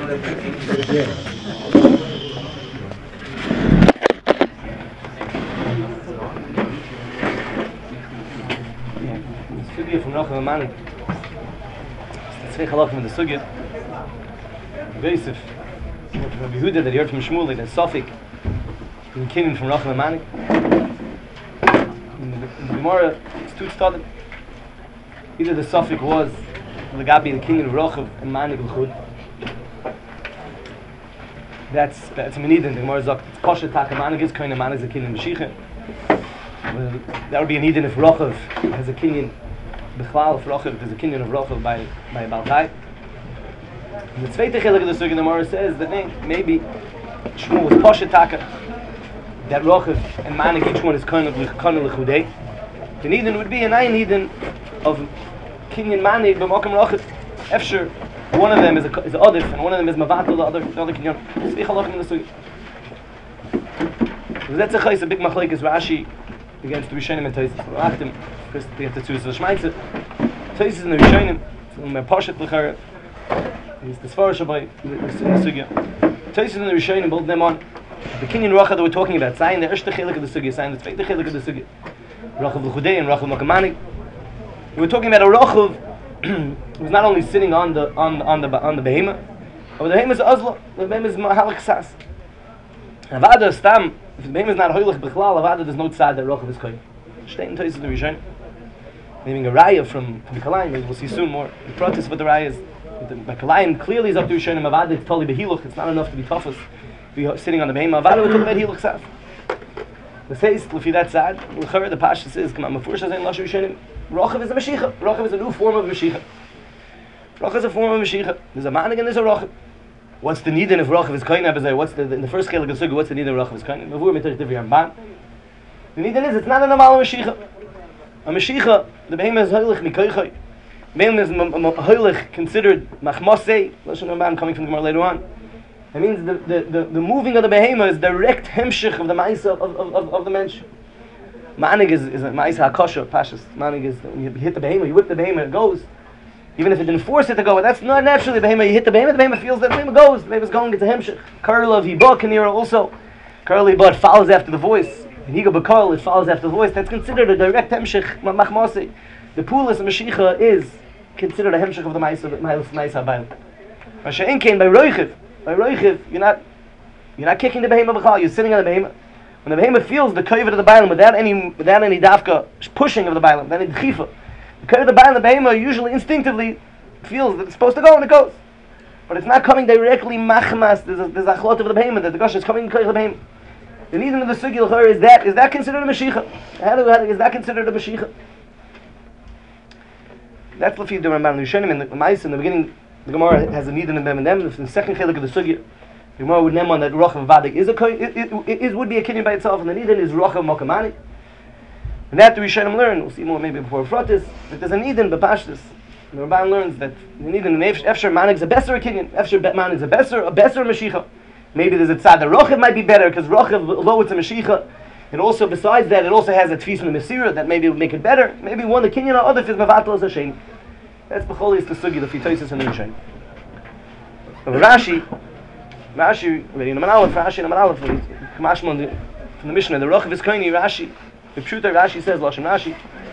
Sugya from Rachel Manik. It's the two halachim of the Sugya. Yosef, from Yehuda that he heard from Shmuel, that Sofik, in Kinyan from Rachel Manik. In the Gemara, it's two started. Either the Sofik was the Gabi, the Kinyan of Rachel and Manik L'chud. That's Menidin. The Gemara sagt, it's Pasha Taka Manik is kind of Manik is a Kinyan Mashiach. That would be a Nidin if Rachel has a Kinyan. Bichlal for Rachel, there's a Kinyan of Rachel by Baltai. And the zweite Chilik of the Sugya, the Gemara says that maybe Shmuel was Pasha Taka, that Rachel and Manik, each one is kind of L'chudei. The Nidin would be an Ayin Nidin of Kinyan Manik, but Mokam Rachel. Efsher, one of them is Adif, and one of them is Mavatal, the other Kinyan. Tzvi Chalachim in the Sugya. That's a big machlekes Rashi against the Rishonim and Tosfos. We'll ask them because they have to choose the Shmaitzer. Tosfos and the Rishonim, from Pashat L'chara, he's the Sfar Shabbai in the Sugya. Tosfos and the Rishonim build them on the Kinyan Rachel that we're talking about, saying the Erste Chilik of the Sugya, saying the Zweite Chilik of the Sugya, Rachel L'chudei and Rachel Makamanik. We're talking about a Rachel who's not only sitting on the Behemah, but the Behemah is Azla, the Behemah is Mahalak Sas. Avada Stam. If the Behemah is not hoilich b'chlal, avada there's no tzad that Rachel is kohen. Shtei in Tosfos the Rishonim. Naming a raya from Kalayim, we'll see soon more. The protest with the raya is, the Kalayim clearly is up to Rishonim. Avada it's totally behiluch. It's not enough to be toughest. Be sitting on the Behemah. Avada we're talking about hiluch saf. The says lefi that tzad. L'chara the Pasha says, "Come on, mafurish hazayin lashon Rishonim." Rachel is a Mashiach. Rachel is a new form of Mashiach. Rachel is a form of Mashiach. There's a Manik and there's a Rachel. What's the Nidin if Rachel is kohen? What's in the first Chilik of Sugya? What's the Nidin if Rachel is kohen? The Nidin is it's not a normal Mashiach. A Mashiach, the Behemah is hoilich mikoichai. Behemah is hoilich considered machmasei. Lashon Ramban coming from the Gemara later on. It means the moving of the Behemah is direct hemshich of the ma'isa of the mensch. Manig is a ma'isa hakosha pashas. Manig is when you hit the Behemah, you whip the Behemah, it goes. Even if it didn't force it to go, but that's not naturally the Behemah. You hit the Behemah feels that the Behemah goes. The Behemah is going, it's a hemshich. Karl of Hibah Kanira also. Karl Hibah follows after the voice. And Higa Bakal, it follows after the voice. That's considered a direct hemshich, machmasi. The Pulis Mashiach is considered a hemshich of the Ma'isa Habayim. Masha'in came by Roichiv. By Roichiv, you're not kicking the Behemah Bakal, you're sitting on the Behemah. When the Behemah feels the kavod of the Bailam without any dafka pushing of the Bailam, without any dchifa. The Behemah usually instinctively feels that it's supposed to go and it goes. But it's not coming directly machmas, there's a chlot of the Behemah, that the gosh is coming to the Behemah. The need of the Sugya is that considered a Mashiach? Is that considered a Mashiach? That's what the Ramban Rishonim in the Ma'is in the beginning, the Gemara has a need in the them. The second Chilik of the Sugya, the Gemara would name on that Rachel Vadik would be a kinyan by itself, and the need is Rachel Mokamani. And that the Rishonim learn, we'll see more maybe before Frotis, that there's a Nidin B'Pashtus. The Ramban learns that the Nidin in Efsher Manik is a better Kinyan, Efsher Manik is a better Mashiach. Maybe there's a tzad that Rochav might be better, because Rochav, although it's a Mashiach, and also besides that, it also has a Tfis in the Mesirah that maybe would make it better. Maybe one the Kinyan or other is Mavatal as Hashem. That's B'chol is the Sugi, the Fitosis and the Rishonim. Rashi, already in the Manalef, Rashi in the Manalef, from the Mishnah, the Rochav is Koini, Rashi. The Pshuta Rashi says, Lashon Rashi,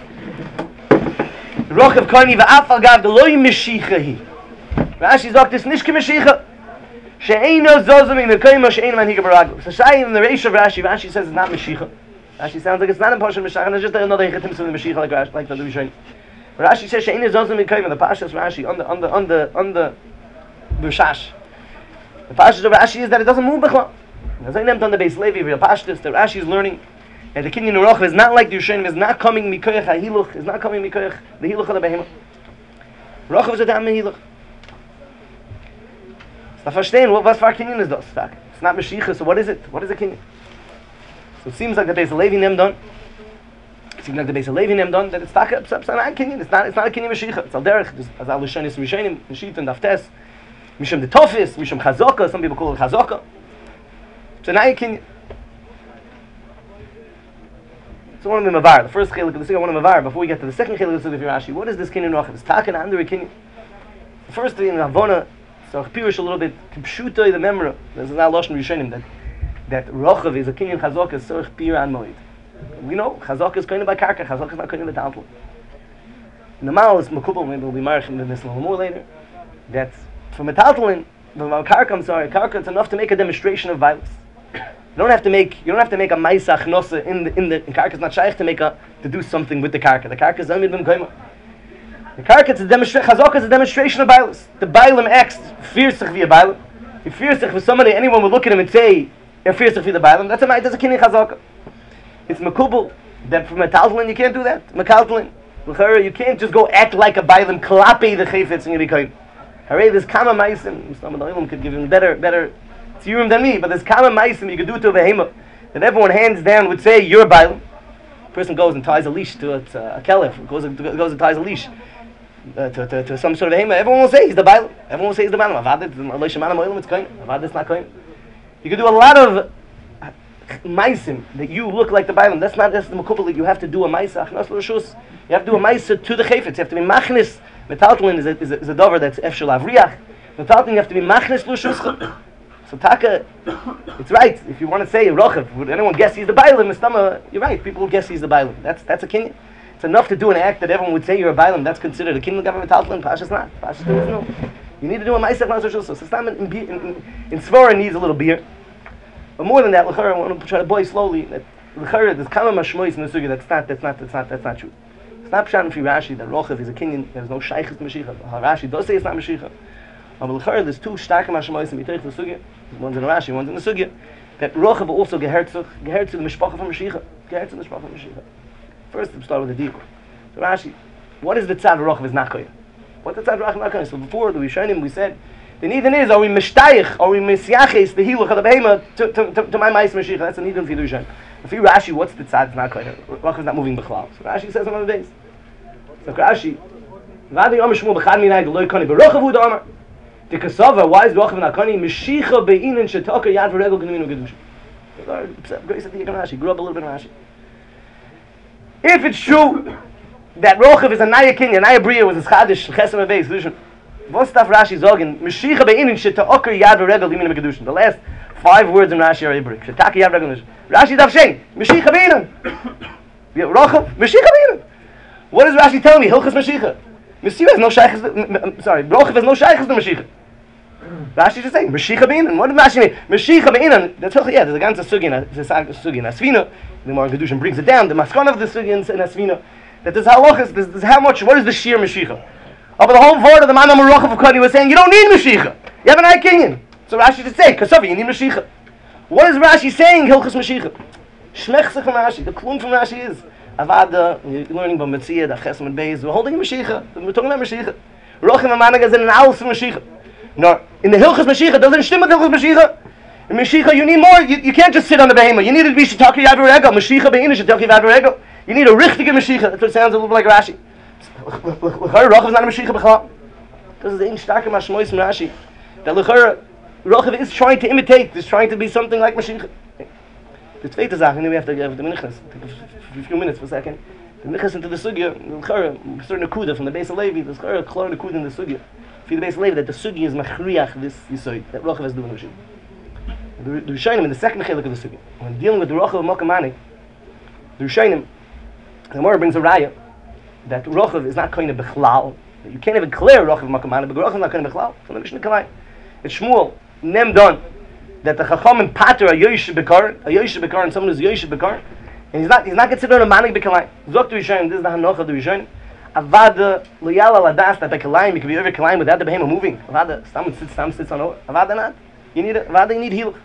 Rochav Koini v'afal gav the loy Mashiach. Rashi sagt, it's nicht Mashiach. She'eino zozim in the koyma she'eino man higa baraglu. So Shai in the Reish of Rashi says it's not Mashiach. Rashi sounds like it's not in Pasha Mashiach, and it's just another Hechetim of the Mashiach like the Rishonim. Rashi says she'eino zozim in the koyma, the Pashas Rashi on the Rishash. The Pashas of Rashi is that it doesn't move b'chla. As I named on the base Levi, real Pashtas, the Rashi is learning. And the Kinyan Rachel is not like the Rishonim, is not coming mikoyach hahiluch, is not coming mikoyach the hiluch of the Behemah. Rachel is a dam hiluch. So verstehen, what for Kinyan is das? It's not Mashiach, so what is it? What is a Kinyan? So it seems like the base of Levi nem done. It seems like the base of Levi nem done that it's not a Kinyan. It's not a Kinyan Mashiach. It's al derech. As al Rishonis Rishonim, Nishit and Daftes, Misham the Tofis, Misham Chazaka. Some people call it Chazaka. It's not a Kinyan. So one of them avar. The first chilik of the Sugya, one of them avar. Before we get to the second chilik of the Sugya of Rashi, what is this Kinyan Rachel? It's taken under a Kinyan. The first thing in Havana, So Pirish a little bit Kipshuta the memra. There's an Lashon Rishonim that Rochav is a kinyan Chazaka Sorch Pir an Moed. We know Chazaka is kind by Karka, Chazaka is not kind by Taltal. Normal is Makubal, maybe we'll be married in this a little more later. That from a Taltalin, from a Karka, it's enough to make a demonstration of violence. You don't have to make a Maisa Chnosa in the Karka is not shaykh to do something with the Karka. The Karka is Amid Bim Koima. The Karka is a demonstration. Chazaka is a demonstration of violence. The Bailam acts fears sich via Bailam. He fears sich for somebody. Anyone would look at him and say, fears sich via the Bailam. That's a kinyan Chazaka. It's Makubal that from a Taltalin you can't do that. Mekaltalin, you can't just go act like a Bailam. Klape the Chayfetz and Yerikoyim. Hooray, there's Kama Maisim. Some of the Ilum could give him better tziyurim than me, but there's Kama Maisim you could do to a Behema that everyone hands down would say you're a Bailam. Person goes and ties a leash to a Kelef, goes and ties a leash to some sort of Behema. Everyone will say he's the Bailam. Everyone will say he's the Bailam. It's not kohen. You could do a lot of Maisim that you look like the Bailam. That's the Makubal that you have to do a Maisa. You have to do a Maisa to the Chayfetz. You have to be Machnis. Metaltlin is a dover that's efshel avriach. Metaltlin you have to be machnes l'shuscha. So Taka, it's right. If you want to say Rochav, would anyone guess he's the Bailam? You're right. People will guess he's the Bailam. That's a kinyan. It's enough to do an act that everyone would say you're a Bailam. That's considered a kinyan government Metaltlin. Pashas not. Pashas no. You need to do a ma'aseh l'shuscha. So Stam in Svara needs a little beer. But more than that, l'chara, I want to try to boil slowly. That l'chara, there's kama mashmois in the sugi. That's not true. It's not pshat for Rashi that Rochav is a kinyan. There's no shaykhis to Mashiach. Rashi does say it's not Mashiach. But there's two starke mashmois in B'teich the sugya. One's in Rashi, one's in the sugya. That Rochav also gehertzog the mishpacha from Mashiach. Gehertzog the mishpacha from Mashiach. First, let's start with the deal. So Rashi, what is the tzad Rochav is not kohen? What the tzad Rochav not kohen? So before the Rishonim we said the nidin is are we mishtayich, are we misyaches the hiluch of the behema to my mais Mashiach? That's a nidin for the Rishonim. If you Rashi, what's the tzad? It's not kohen. Rochav is not moving b'chlal. So Rashi says on the base. So Rashi, v'adi yom shmu b'chad minay d'loy kani b'rochav hu d'amar. The kasava, why is Rochav not kani? Mishicha be'inin shetaka yad v'regel g'niminu gedusha. Grace at the Rashi. Grew up a little bit in Rashi. If it's true that Rochav is a naya kinyan, naya bria was a chadish chesem abeis solution. What's stuff Rashi zogen? Mishicha be'inin shetaka yad v'regel g'niminu gedusha. The last 5 words in Rashi are Ibrik. Shetaka yad v'regel g'niminu. Rashi dav shein. Mishicha be'inin. Rochav. Mishicha be'inin. What does Rashi tell me? Hilchas Mashiach. Messiah has no shaykhs. Sorry, Rochav has no shaykhs to Mashiach. Rashi just saying Mashiach be'inan. What does Rashi mean? Mashiach be'inan. That's there's a ganze sugya in Asvina. The Gemara Kedushin brings it down. The maskon of the sugya in Asvina. That this halachas. This is how much. What is the sheer Mashiach? Over the whole word of the man of Rochav of Kani was saying you don't need Mashiach. You have an eye kinyan. So Rashi just say Kasavi you need Mashiach. What is Rashi saying? Hilchas Mashiach. Shmech sich from Rashi. The klum from Rashi is. Avada, you're learning about Metzia, the Chesem and Beis. We're holding a Mashiach. We're talking about Mashiach. Rochim and Managa is in an house of Mashiach. No, in the Hilchas Mashiach, doesn't stim with Hilchas Mashiach. In Mashiach, you need more. You can't just sit on the Behema. You need to be Shetaki Yad V'Regel. Mashiach Be'ina Shetaki Yad V'Regel. You need a richtige Mashiach. That's what sounds a little bit like Rashi. Rochav is not a Mashiach B'chal. This is the ein starke Mashmois from Rashi. That Rochav is trying to imitate. Is trying to be something like Mashiach. The zweite Sache, we have to give the Minchas. Take a few minutes for a second. The Minchas into the Sugya, the certain Akuda from the Beis Levi, there's a clear Akuda in the Sugya. For the Beis Levi, that the Sugya is Machriach, this Yisoid, that Rochav is doing the Rishonim. The Rishonim in the second Chelik of the Sugya, when dealing with the Rochav of Mokamani, the Rishonim, the Gemara brings a Raya, that Rochav is not kind of Bechlal. You can't even clear Rochav of Mokamani, but Rochav is not kind of Bechlal. So the Mishnah Kalai. It's Shmuel, Nem Don. That the Chachamim pater a Yosh Bekar, and someone who's Yosh Bekar, and he's not considered a manik Bekalayim. Zok to Rishonim, this is the Hanoch of the Rishonim. Avada loyal aladas that Bekalayim, you can be over Kalayim without the behema moving. Avada Stam sits on over. Avada not. You need Hiluch.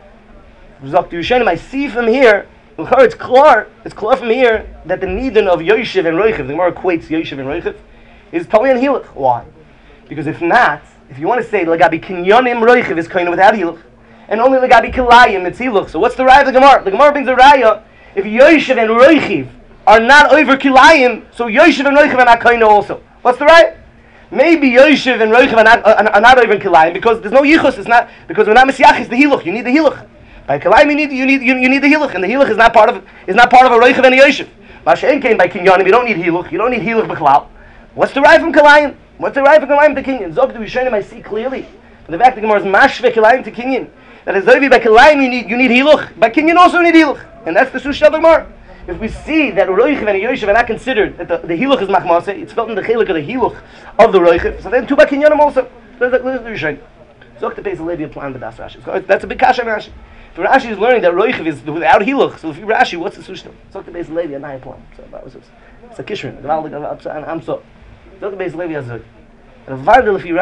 Zok to Rishonim, I see from here. It's clear from here that the nidin of Yoshev and Roichev, the Gemara equates Yoshev and Roichev, is totally on Hiluch. Why? Because if you want to say Lagabi Kinyonim Roichev is kind of without Hiluch. And only the Gabi Kilayim, it's Hiluch. So what's the raya of the Gemara? The Gemara brings a raya. If Yoshev and Roichiv are not over Kilayim, so Yoshev and Roichiv are not Kaina also. What's the raya? Maybe Yoshev and Roichiv are not over Kilayim because there's no Yichus. It's not because we're not Mesiach. It's the Hiluch. You need the Hiluch. By Kilayim you need the Hiluch, and the Hiluch is not part of a Roichiv and a Yoshev. Mashen came by Kinyanim. You don't need Hiluch. You don't need Hiluch b'chlal. What's the raya from Kilayim? What's the raya from Kilayim to Kinyan? Zog to Rishonim, I see clearly But the fact the Gemara is mashve kilayim to kinyan. That is over by kilayim you need hiluch. By kinyan also you need hiluch. And that's the Sush of the Gemara. If we see that Roichiv and Yoshev are not considered that the hiluch is machmase, it's felt in the chelik of the hiluch of the Roichiv. So then two by kinyanim also. That's the Rishon. Zok the Beis Levi applying the Das Rashi. So that's a big kasha in Rashi. If Rashi is learning that Roichiv is without hiluch, so if you Rashi, what's the Sushta? Zok the Beis Levi and I apply. So that was it's a kishrin. I'm so. Zok the Beis Levi has a vardel if you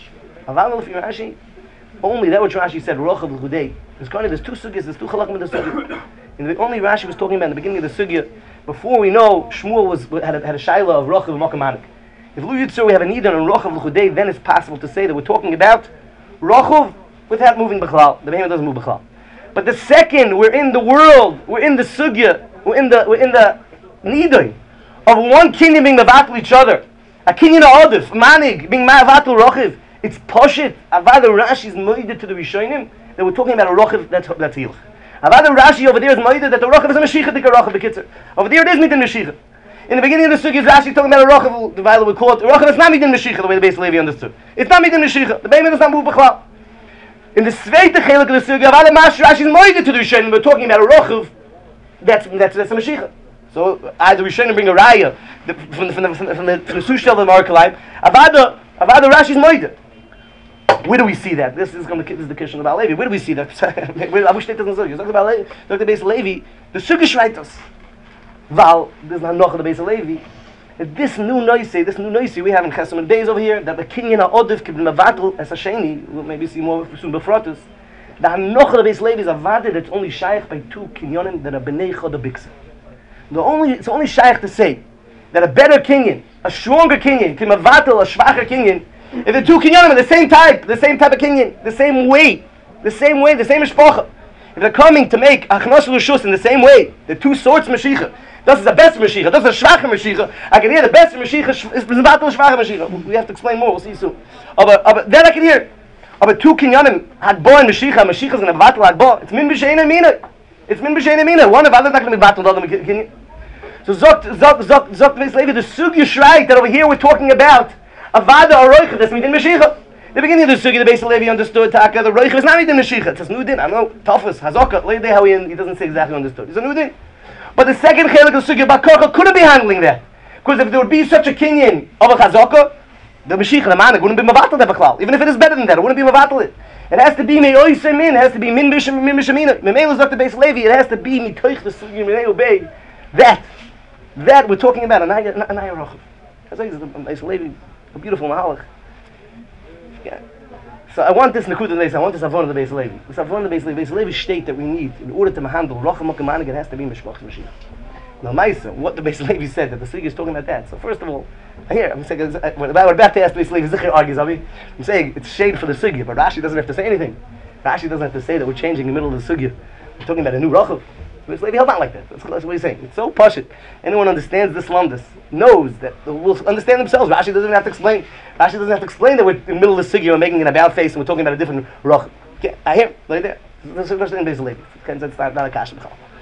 Rashi. Only that which Rashi said Rochav l'chudei. There's two sugyas. There's two chalakim in the sugya. And the only Rashi was talking about in the beginning of the sugya, before we know Shmuel had a shaila of Rochav Mokamanik. If Lu Yitzur we have a nidan on Rochav l'chudei, then it's possible to say that we're talking about Rochav without moving b'chlal. The behemoth doesn't move b'chlal. But the second we're in the world, we're in the sugya, we're in the nidan of one kinyan being mevatel each other, a kinyan adif, manig being mevatel Rochav. It's poshit. Avada Rashi is moided to the Rishonim that we're talking about a Rochav that's hilch. Avada Rashi over there is moided that the Rochav is a Mashiach, the Rochav b'kitzer. Over there it is midin Mashiach. In the beginning of the sugya, Rashi talking about a Rochav. The Vayla would call it Rochav. It's not midin Mashiach the way the Beis Levi understood. It's not midin Mashiach. The Beis does not move b'chlal. In the zweite chelik of the sugya, Avada Rashi is moided to the Rishonim. We're talking about a Rochav that's a Mashiach. So either Rishonim bring a raya from the Sushel of the Markalayim. Avada Rashi is moided. Where do we see that? This is the question about Levi. Where do we see that? I wish that doesn't say. You talk about Levi. Talk about Beis Levi. The Sugish write us. Val, there's not noch of the Beis Levi. This new noisy we have in Chesam and Beis over here, that the kinyan ha'odif kibn mevatel as a sheni, we'll maybe see more soon befrotus. The noch of the Beis Levi is a vade that's only shaykh by two kinyanim that are b'nei chod biksa. It's only shaykh to say that a better kinyan, a stronger kinyan, can mevatel a schwacher kinyan. If the two kinyanim are the same type of kinyan, the same way, the same mishpacha. If they're coming to make achnos l'shus in the same way, the two sorts mashiach. Das is the best mashiach. Das is the schwache mashiach. I can hear the best mashiach is mevatel schwache mashiach. We have to explain more. We'll see soon. But then I can hear. But two kinyanim had bo and mashiach. Mashiach is going to mevatel had bo. It's min b'sheina mina. It's min b'sheina mina. One of others not going to be mevatel the other kinyan. So zok Beis Levi the sugya shreit that over here we're talking about. Avada or Roicha, that's midin Mashiach. The beginning of the Sugi, the Beis Levi understood Taka, the Roicha is not midin Mashiach. It's a new din. I know, Tafas, Hazaka, later how he doesn't say exactly understood. It's a new din. But the second chelik of Sugi, Bakorcha, couldn't be handling that. Because if there would be such a kinyan of a Chazaka, the Mashiach, the Manik, wouldn't be Mavatal Devaklal. Even if it is better than that, it wouldn't be Mavatal it. It has to be Me'oisem min, it has to be Min Mishamina. Memel is Dr. Beis Levi, it has to be Mitoich the Sugi, Minei Obey. That we're talking about, Anaya Rochav. That's like the Beis Levi. A beautiful mahalach. Yeah. So I want this Nakuda Leis. I want this Avon of the Beis Levi. This Avon of the Beis Levi. Beis Levi state that we need in order to handle Rocha Mokamanig. It has to be Mishpach Mashiach. Now, Maisa, what the Beis Levi said that the Sugi is talking about that. So first of all, here I'm saying we're about to ask Beis Levi. Zichir argues. I'm saying it's shade for the Sugi, but Rashi doesn't have to say anything. Rashi doesn't have to say that we're changing in the middle of the Sugi. We're talking about a new Rocha. Beis Levi held not like that. That's what he's saying. It's so pashut. Anyone understands this lumdus knows that will understand themselves. Rashi doesn't have to explain. Rashi doesn't have to explain that we're in the middle of the sugya and making an about face and we're talking about a different roch. Okay, I hear right there. This is in Beis Levi. It's not a kasha.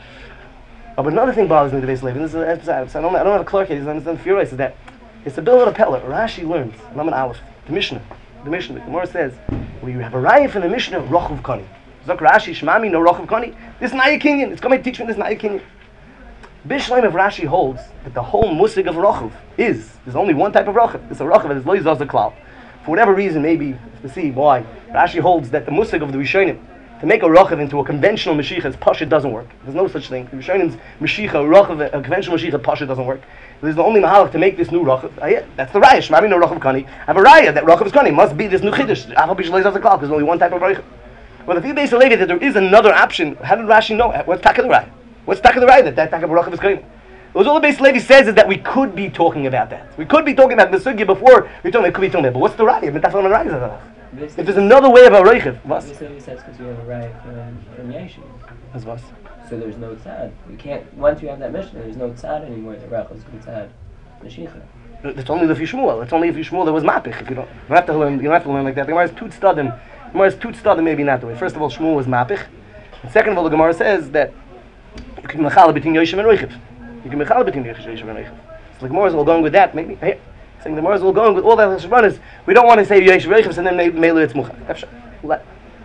But another thing bothers me to Beis Levi. This is I don't have a clerk here. He's understand furious is that it's the bill of the peller. Rashi learns. Laman Aleph. The Mishnah. The Gemara says when you have a raya from the Mishnah, rochav kani. Zok Rashi Shmami no rochav kani. This is Naya Kinyan. It's coming to teach me this Naya Kinyan. Bishleim of Rashi holds that the whole musig of rochav there's only one type of rochav. It's a rochav that is lo yizaz the klal. For whatever reason, maybe to see why Rashi holds that the musig of the Rishonim to make a rochav into a conventional mashiach as pashut doesn't work. There's no such thing. The Rishonim's mashiach, rochav, a conventional mashiach pashut doesn't work. There's the only mahalach to make this new rochav. That's the raya. Shmami no rochav kani. I have a raya that rochav is kani. Must be this new chiddush. Afal bish lo yizaz the klal. There's only one type of rochav. Well, if you base Levi that there is another option, how did Rashi know? What's taka the raya? What's taka the raya that taka rochav is kani? All the Beis Levi says is that we could be talking about that. We could be talking about the sugya before we could be talking about. But what's the raya? If there's another way of a roichiv, what? Beis Levi says because you have a raya from Yeshu. As what? So there's no tzad. You can't. Once you have that mission, there's no tzad anymore. The rach is good tzad. Mashiach. It's only if Yishmuel. It's only if Yishmuel there was mapich. If you don't have to learn, you don't have to learn like that. The Gemara is tut stadim. Gemara is tut stadim maybe not the way. First of all, Shmuel was mapich. And second of all, the Gemara says that you can mechala between Yoshem and roichiv. You can mechala between Yoshem and roichiv. So the Gemara is all going with that. Maybe here. saying the Gemara is all going with all that Hashemranas. We don't want to say Yesh Reichivs and then Meilu it's Mucha.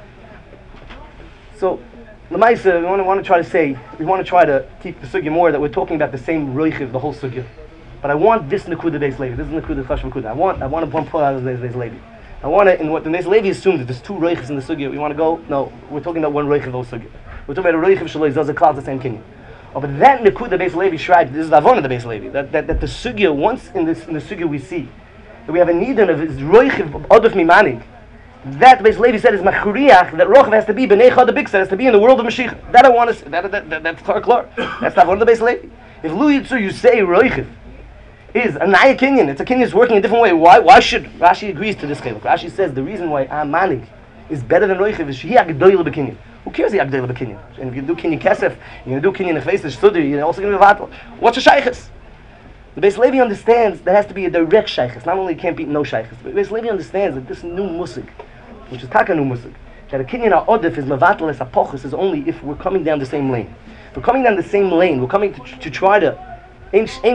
So, Lamaisa, we want to try to keep the sugya more that we're talking about the same Reichiv, the whole sugya. But I want this Nakuda Beis Levi. This is Nakuda Chash Nakuda. I want to pull out of the Beis Levi. I want to, in what the Beis Levi assumed that there's two Reichivs in the sugya. We want to go, no, we're talking about one Reichiv of the sugya. We're talking about a Reichiv Shaloi Zazah Klal, the same kinyan. Oh, but that Nakuda Beis Levi Shride, this is the Avon of the Beis Levi, that the sugya, once in the sugya we see, that we have a need of his Reichiv Oduf Mimanig, that Beis Levi said is Machuriach, that Rochav has to be, B'nei Chad the Big has to be in the world of Mashiach. That I want to, that's clear. That's the Avon of the Beis Levi. If Lu Yitzu you say Reichiv is a Naya Kinyan, it's a Kinyan that's working a different way, why should, Rashi agrees to this Chiluk. Rashi says the reason why Manig is better than Reichiv is Shehi HaGedoyel B'Kinyan. Who cares the Agdela B'Kinyan? And if you do Kinyan Kesef, you're going to do Kinyan Nefeis, the Study, you're also going to be Vatal. What's a Shaykhis? The Beis Levi understands there has to be a direct Shaykhis. Not only it can't be no Shaykhis, but the Beis Levi understands that this new Musig, which is Taka new Musig, that a Kinyan Ha'odef is Mavatal es Apochis is only if we're coming down the same lane. If we're coming down the same lane, we're coming to try to we're coming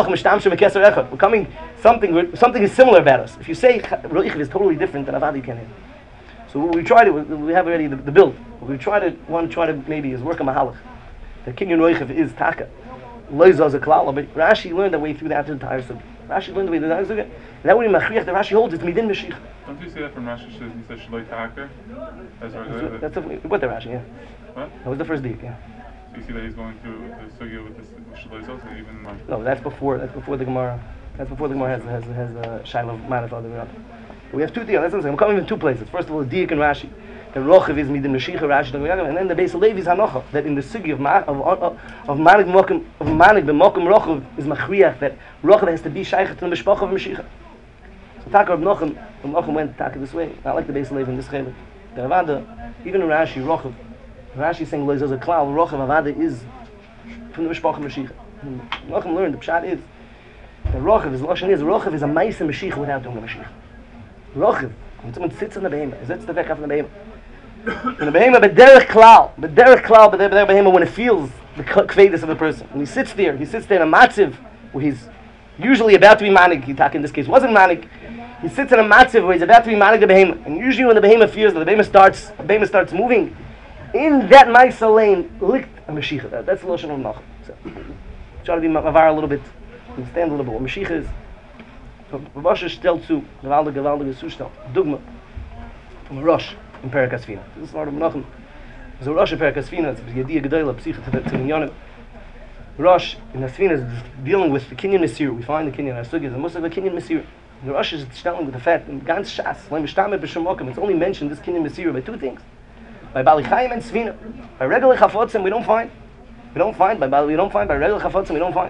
something is similar about us. If you say Reichiv is totally different than Avad, you can't have. So what we try to, we have already the build. What we try to maybe is work a mahalach. The Kinyan Reichiv is Taka. Loizah is a klal, but Rashi learned the way through that entire sugya. Rashi learned the way through that sugya. And that way Machriach, the Rashi holds, it's midin Mashiach. Don't you see that from Rashi? He says Shaloi Taka? That's what the Rashi, yeah. What? That was the first deep, yeah. So you see that he's going through the sugya with this Shaloi also even more. No, that's before the Gemara. That's before the Gemara has Shiloh Manaf on the ground. We have two things. That's what I'm saying. We're coming from two places. First of all, Diak and Rashi. The Rochav is midin Mashiach, Rashi, and then the Beis Levi is Hanocha. That in the sugya of Manig b'Mokum Rochav is Machriach that Rochav has to be Shaykh to the Mishpach of Mashiach. So Taka Rav Nochem went Taka this way. Not like the Beis Levi in this chiluk. The Avada, even in Rashi, Rochav. Rashi is saying Loizah a klal. Rochav Avada is from the Mishpach of Mashiach. Nochem learned the pshat is that Rochav is Rochav is a Ma'aseh Mashiach without doing a Mashiach. Rochav, when someone sits on the behemah, is the vekaf on the behemah. When the behemah, b'derech behemah, when it feels the kvedus of the person, when he sits there in a matziv where he's usually about to be manig. In this case wasn't manig. He sits in a matziv where he's about to be manig the behemah, and usually when the behemah feels that the behemah starts moving, in that ma'aseh lane likt a Mashiach. That's the lashon of Nachum. So try to be mavar a little bit, understand a little bit what Mashiach is. Rosh stellt zu, gewaltige Zustand. Dogma from Rosh in Perek Asfina. This is part of Menachem. So Rosh in Perek Asfina, it's Yediyah Gedoyla, Psicha to the Minyanim. Rosh in Asfina is dealing with the Kinyan Mesir. We find the Kinyan Asugya, the Muslim, the Kinyan Mesir. The Rosh is dealing with the fact that Gans Shas, it's only mentioned this Kinyan Mesir by two things. By Bali Chaim and Svina. By regular Chafotzim, we don't find. By regular Chafotzim, we don't find.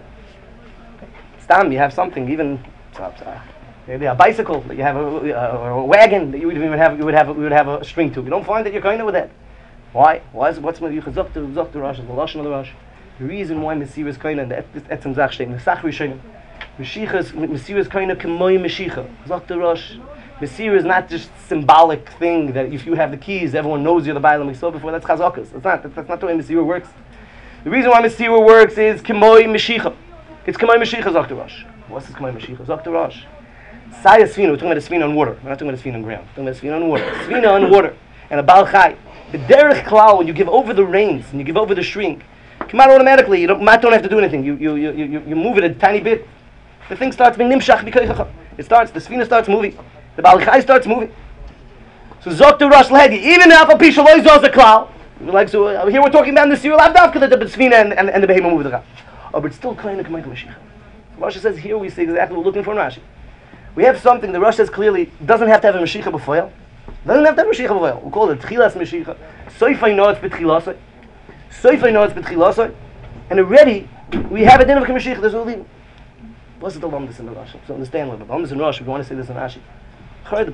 Stam, you have something, even maybe a bicycle that you have, or a wagon that you would have a string to. You don't find that you're kind of with that. Why? What's Yuchah Zok to Rosh, the Lashon of the Rosh? The reason why Mesir is kind of the Etzem Zach Shtein, the Sach Rishonim. Mesir is kind of K'moy Meshicha. Zok to Rosh. Mesir is not just symbolic thing that if you have the keys, everyone knows you're the Bailam. We saw before, that's Chazakas. That's not the way Mesir works. The reason why Mesir works is K'moy Meshicha. It's K'moy Meshicha, Zok to Rosh. What's this K'moy Mashiach? Zok to Rosh. Saya Svina, we're talking about a Svina on water. We're not talking about a Svina on ground. We're talking about a Svina on water. Svina on water. And a Baal Chai. The derech klal, when you give over the reins and you give over the shrink, come out automatically. You don't have to do anything. You move it a tiny bit. The thing starts being nimshach b'koichacha. The Svina starts moving. The Baal Chai starts moving. So Zok to Rosh Lehegi. Even if a Pisha Loy Zos a klal. So here we're talking about the Sirul Avdavka that the Svina and the Behemoth move the Chal. Oh, but it's still kind of K'moy Mashiach. Rashi says here we see exactly what we're looking for in Rashi. We have something the Rashi says clearly doesn't have to have a Mashiach b'foil. Doesn't have to have a Mashiach b'foil. We call it Tchilas Mashiach. Soifay noetz b'tchilasoi. And already we have a din of a Mashiach. There's all the. What's the Lamdus in the Rashi? So understand a little bit. Lamdus in Rashi. We want to say this in Rashi. The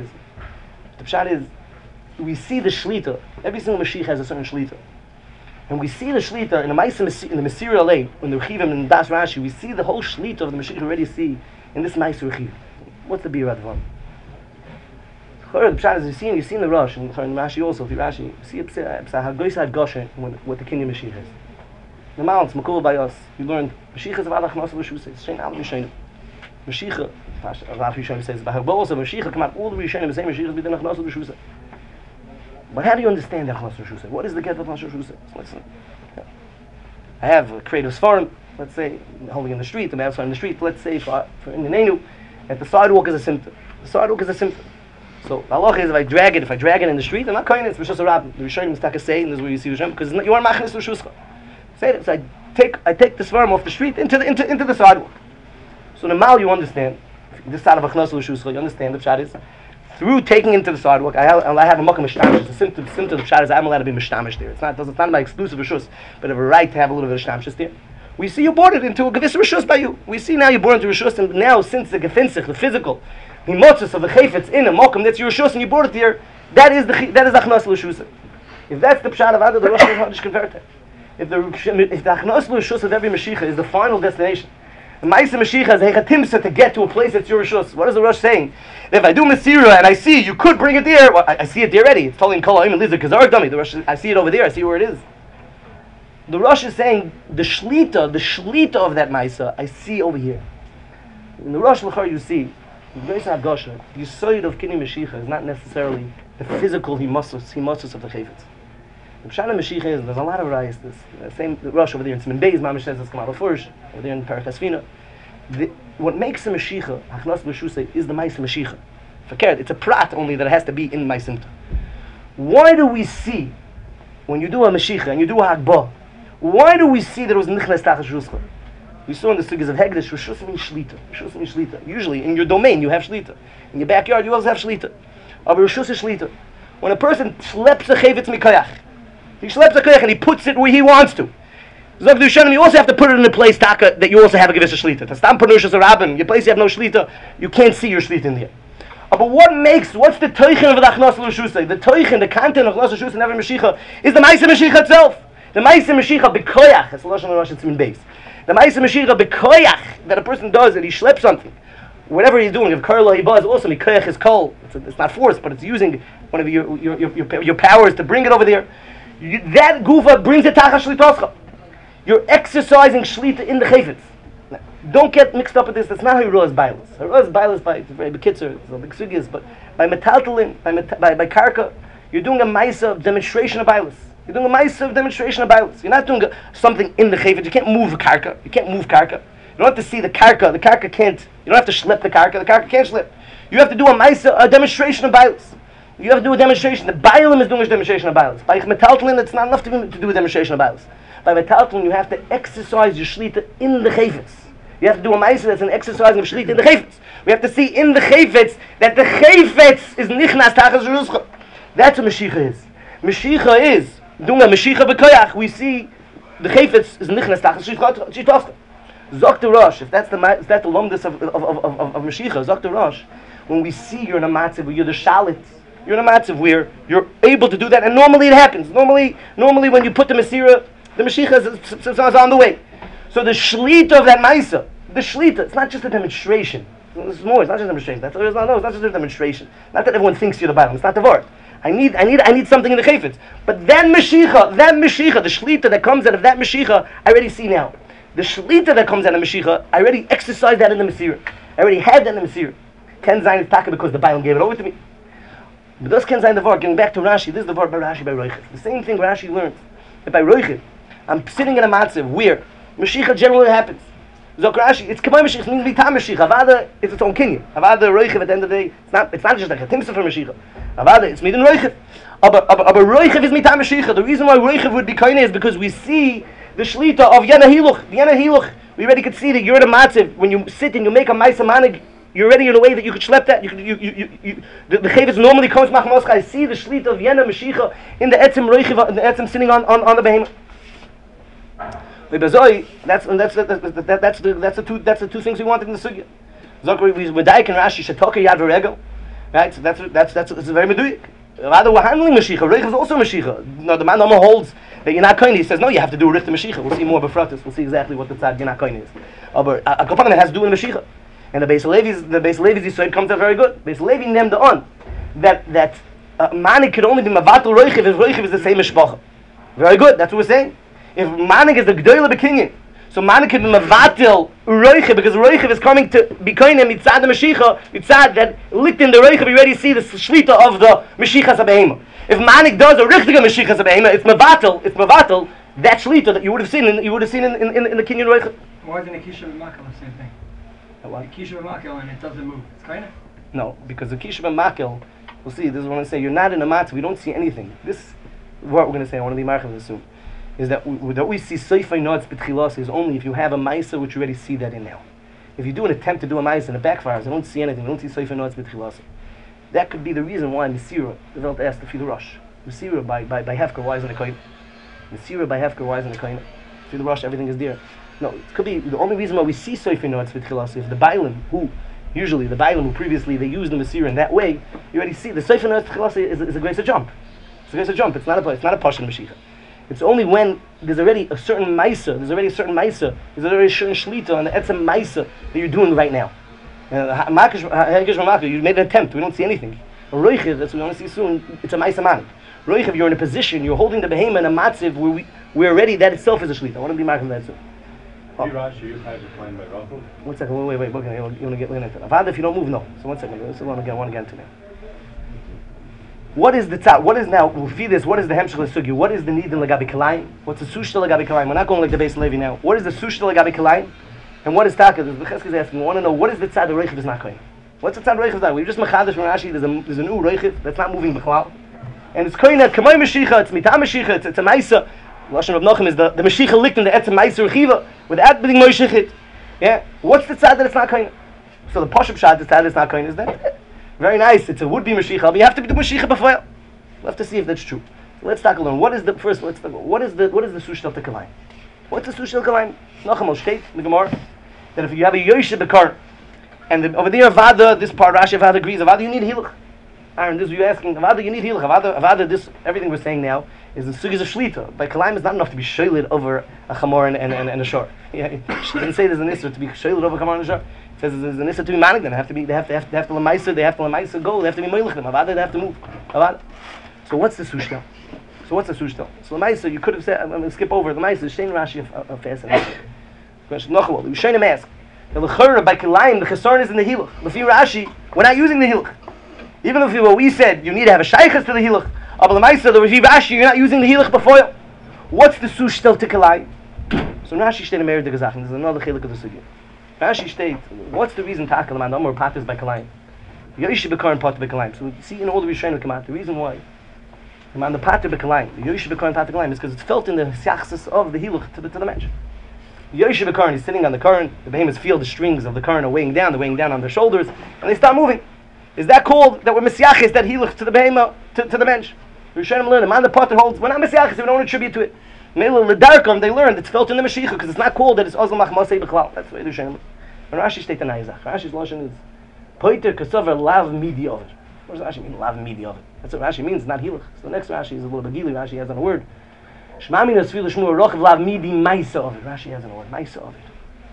pshat is we see the shlita. Every single Mashiach has a certain shlita. And we see the shlita in the Mesir Alei, when the Rechivim in Das Rashi, we see the whole shlita of the Mashiach already see in this nice Rechiv. What's the Bir Advan? The pshat is you see in the Rosh, and in Rashi also, if you Rashi, you see Hagoisad Goshen, what the Kinyan Mashiach is. The Mounts, Makul by us, you learned Mashiach is Avadach Nasal Shusay, it's Shein Al Yishayim. Mashiach Rav Yishayim says, but also Mashiach come out, all the Rishonim the same Mashiach be the Nachnas L'Shusa. But how do you understand the Nachnas L'Shusa? What is the get of Nachnas L'Shusa? Listen. I have a creative forum, let's say, holding in the street, I'm outside in the street, let's say for in the Nenu, that the sidewalk is a symptom. The sidewalk is a symptom. So the halacha is if I drag it in the street, I'm not kind it's Rishus Rabbim. The Rishonim is say, and this is where you see Rishonim, because you are machnes l'shuscha. Say it. So I take this farm off the street into the sidewalk. So the mal you understand, this side of achnas l'shuscha, you understand the pshat is through taking into the sidewalk. I have a makom mishtamish. The symptom of the pshat is I'm allowed to be mishtamish there. It's not my exclusive rishus, but I have a right to have a little bit of mishtamish there. We see you boarded into a gevis rishus by you. We see now you boarded into rishus, and now since the gefinsich, the physical, the motzus of the chayfetz in a makom that's your rishus, and you boarded there, that is achnas l'shusha. If that's the pshat of Ada, the Rosh Hashanah convert it. If the achnas l'shus of every Mashiach is the final destination, the Ma'aseh Mashiach is hechatimsa to get to a place that's your rishus. What is the Rosh saying? If I do Masira and I see you could bring it there, well, I see it there already. It's telling in Kol Ha'im and Lizer Kazar Dummy. The Rosh, I see it over there. I see where it is. The Rosh is saying the shlita of that Ma'aseh I see over here. In the Rosh L'char you see the Beis HaGosha, the Yisoid of Kini Mashiach is not necessarily the physical himasus of the chayfetz. The Pshana Mashiach is there's a lot of rayas. This same Rosh over there in Siman Beis Mamish says this come out of Fursh over there in Parach Hasfina. What makes a Mashiach, Achnas L'Shusay, is the Ma'aseh Mashiach. Fakert, it's a prat only that it has to be in Ma'asimta. Why do we see, when you do a Mashiach and you do a Hagbah, why do we see that it was Nichnas Tachas Shuscha? We saw in the Sugis of Hegdish, Rishus means Shlita. Usually, in your domain, you have Shlita. In your backyard, you also have Shlita. But Rishus is Shlita. When a person schleps a Chavetz Mikayach, he schleps a Kayach and he puts it where he wants to. Zog du Shem, you also have to put it in a place taka that you also have a gewisser Shlita. Tastam Panushas or Rabbin, your place you have no Shlita, you can't see your Shlita in there. But what's the Teichen of the Achnas L'Shusay? The Teichen, the content of Achnas L'Shusay and every Mashiach is the Ma'aseh Mashiach itself. The Ma'aseh Mashiach b'koyach, it's Lashon Rosh Tzmin Beis. The Ma'aseh Mashiach b'koyach that a person does, that he schleps something. Whatever he's doing, if Karla he buzz, also Mikoyach is kol. It's not force, but it's using one of your powers to bring it over there. That gufa brings it tachas shlitoscha. You're exercising shlita in the chayfetz. Don't get mixed up with this. That's not how you realize bilas. I realize bilas by very bekitzer, it's a big sugyas, but by metaltalin, by karka, you're doing a ma'aseh of demonstration of bilas. You're doing a ma'aseh of demonstration of bilas. You're not doing something in the chayfetz. You can't move the karka. You can't move karka. You don't have to see the karka. The karka can't. You don't have to schlep the karka can't schlep. You have to do a ma'aseh, a demonstration of bilas. You have to do a demonstration. The Bailam is doing a demonstration of bilas. By metaltalin, it's not enough to do a demonstration of bilas. By metaltalin, you have to exercise your shlita in the chayfetz. You have to do a ma'aseh that's an exercise of shlita in the chayfetz. We have to see in the chayfetz that the chayfetz is nichnas tachas ruscha. That's what Mashiach is. Mashiach is doing a Mashiach b'koyach. We see the chayfetz is nichnas tachas shitofcha. Zok the Rosh, if that's the lomdus of Mashiach, Zok the Rosh, when we see you're in a matzav where you're the shalit, you're in a matzav where you're able to do that, and normally it happens. Normally when you put the Masira, the Mashiach is on the way. So the shlita of that ma'aseh, the shlita, it's not just a demonstration. It's more. It's not just a demonstration. It's not just a demonstration. Not that everyone thinks you're the Bible. It's not the word. I need something in the chayfetz. But that Mashiach, the shlita that comes out of that Mashiach, I already see now. The shlita that comes out of Mashiach, I already exercised that in the Masira. I already had that in the Masira. Ken Zayin is taka because the Bible gave it over to me. But this Ken Zayin the word, getting back to Rashi, this is the word by Rashi by Roichev. The same thing Rashi learns. That by Roichev, I'm sitting in a matzav where Mashiach generally happens. Zok Rashi, it's Kamay Mashiach, it means Vitam Mashiach. Avada, it's its own kinyan. Avada Roichev at the end of the day, it's not just like a timsa for Mashiach. Avada, it's Midin Roichev. Aber Roichev is Mitam Mashiach. The reason why Roichev would be kaineh is because we see the shlita of Yana Hiluch. We already could see that you're in a matzav when you sit and you make a ma'aseh manig. You're already in a way that you could schlep that. The chayvitz normally comes machmoscha. I see the shlita of Yana Mashiach in the etzim roichiv, in the etzim sitting on the behemoth. That's the two things we wanted in the sugya. Zokri we Medaik and Rashi shetoka yad v'regel. Right. So that's very meduyik. Rather we're handling Mashiach. Roichiv is also Mashiach. No, the man holds that you're not kaineh. He says no, you have to do richt Mashiach. We'll see more befratis. We'll see exactly what the tzad you're not kaineh is. But a kapanim has to do in Mashiach. And the Beis Levi's Yisrael comes out very good. Beis Levi named on that manik could only be mavatul roichiv if roichiv is the same mishpacha. Very good. That's what we're saying. If manik is the gdoila b'kinyan, So man can be mavatil roichev because roichev is coming to be kind of mitzad the Mashiach, mitzad that licked in the roichev. You already see the shlita of the Mashiach Sabehema. If manik does a richtige Mashiach Sabehema, it's mavatil. That shlita that you would have seen in the kinyan roichev. More than a kisha b'makel, the same thing. What? A kisha b'makel and it doesn't move. It's kind of. No, because the kisha b'makel, we'll see. This is what I'm going to say. You're not in a matzah. We don't see anything. This is what we're going to say. I want to be marching this soon. Is that we see seifay nods b'tchilas is only if you have a ma'isa which you already see that in now. If you do an attempt to do a ma'isa and it backfires, I don't see anything. I don't see seifay nods b'tchilas. That could be the reason why Mesira developed asked to feed the rush. Mesira by Hefker, why isn't it koyin? Mesira by Hefker, why isn't it koyin? Feed the rush, everything is there. No, it could be the only reason why we see seifay nods b'tchilas if the bailim who previously they used the Mesira in that way, you already see the seifay nods b'tchilas is a greater jump. It's a greater jump. It's not a pasha Mashiach. It's only when there's already a certain maisa, there's already a certain shlita on the etzem maisa that you're doing right now. You made an attempt. We don't see anything. A roichev, that's what we want to see soon. It's a maisa manik. Roichev, you're in a position. You're holding the behema in a matziv where we're already. That itself is a shlita. I want to be marking that soon. One second. Wait. You want to get into it. Avada, if you don't move, no. So 1 second. I want to get into it. What is the tzad? What is now? We'll feed this. What is the hemshech l'sugya? What is the need in lagabi kalayim? What's the sushta lagabi kalayim? We're not going like the base Levi now. What is the sushta lagabi kalayim? And what is taka? The Chesed is asking. We want to know what is the tzad the reichiv is not koyin. What's the tzad reichiv that? We've just machadash from Rashi. There's a new reichiv that's not moving b'chlal, and it's koyin at kamay mashicha. It's mitah mashicha. It's a ma'isa. Lashon of Nochem is the mashicha licked in the etzem ma'isa rechiva without being moishechit. Yeah. What's the tzad that it's not koyin? So the pashup shad the tzad that's not koyin is that. Very nice. It's a would-be Mashiach, but you have to be the Mashiach before. We'll have to see if that's true. Let's tackle on what is the first. What is the sushta of the kalayim? What's the sushta of the kalayim? Nachamol state in the Gemara that if you have a yoshe bekar, and over there Avada, this part Rashi Avada agrees. Avada, you need hiluch. Aaron, this is you asking. Avada, you need hiluch. Avada, this everything we're saying now is the sugis of shlita. By kalayim is not enough to be shoyled over a chamor and a shor. Yeah, she didn't say there's an issue to be shoyled over a chamor and a shor. Says there's an issa to be manik. They have to lemaisa. They have to lemaisa go. They have to be moilech them. Avada, they have to move. Avada. So what's the sushta? So lemaisa, you could have said. I'm going to skip over lemaisa. Shein Rashi of fast and question. Nochol. You shein him ask. The lechera by kilayim the chesaron is in the hiluch. Lefi Rashi, we're not using the hiluch. Even if what we said, you need to have a shaychus to the hiluch. But lemaisa, the Lefi Rashi, you're not using the hiluch before you. What's the sushta to kilayim? So Rashi steht in Meir de Gezachen. There's another chiluk of the sugya. Rashi states, what's the reason tackle man or patas by kalayim? Yoshi bekar and pater by kalayim. So we see in all the Rishonim come out. The reason why the pater by kalayim, the Yoshi bekar and pater kalayim is because it's felt in the siachsis of the hiluch to the mensch. Yoshi bekar is sitting on the current. The behemoths feel the strings of the current are weighing down. They're weighing down on their shoulders, and they start moving. Is that called that we're mesiachis that hiluch to the behemoth to the mensch? The Rishonim learn. The man the pater holds. We're not mesiachis. We don't attribute to it. They learned it's felt in the Mashiach because it's not called that it's Ozlam Machmasei B'chlal. That's the way the Rishonim. And Rashi states the Naizach. Rashi's lashon is Poiter Kasover Lav Midi Ovid. What does Rashi mean? Lav Midi Ovid. That's what Rashi means. Not Hilach. So the next Rashi is a little bit gili. Rashi has on a word. Shmami Nasfil Shmur Rochav Lav Midi Maisa Ovid. Rashi has on a word. Maisa Ovid.